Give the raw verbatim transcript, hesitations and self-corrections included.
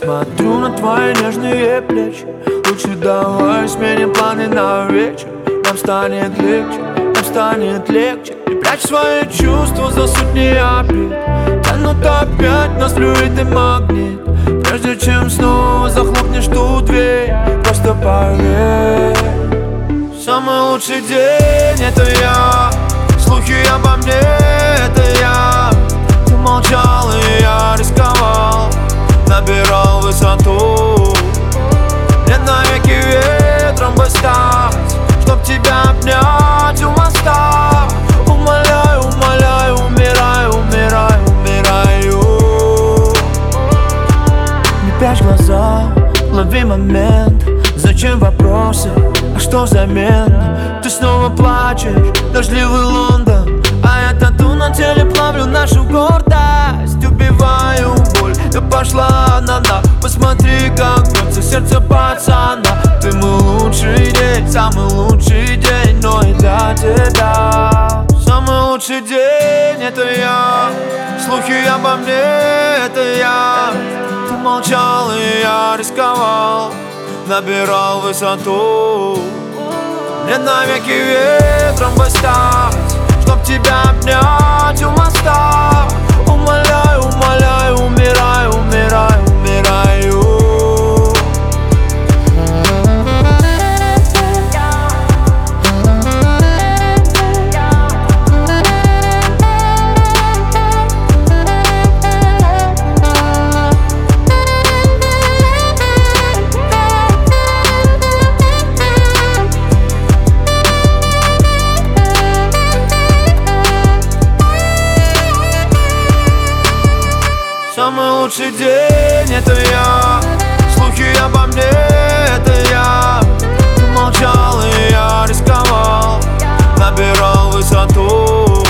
Смотрю на твои нежные плечи. Лучше давай сменим планы на вечер. Нам станет легче, нам станет легче. Не прячь свои чувства за сотни обид. Тянут опять нас флюид и магнит. Прежде чем снова захлопнешь ту дверь, просто поверь, самый лучший день — это я. Слухи обо мне — это я. Ты молчал, и я рисковал, набирал высоту. Мне навеки ветром бы стать, чтоб тебя обнять у моста. Умоляю, умоляю, умираю, умираю, умираю. Не прячь глаза, лови момент. Зачем вопросы, а что взамен? Ты снова плачешь, дождливый Лондон, а я тату на теле плавлю нашу гордость. Убиваю боль, да пошла она на. Посмотри, как бьется сердце пацана. Ты мой лучший день, самый лучший день, но и для тебя. Самый лучший день — это я. Слухи обо мне — это я. Ты молчал, и я рисковал, набирал высоту. Мне навеки ветром бы стать, чтоб тебя обнять у моста. Умоляю, умоляю, умираю, умираю, умираю. Самый лучший день — это я. Слухи обо мне — это я. Ты молчал, и я рисковал, набирал высоту.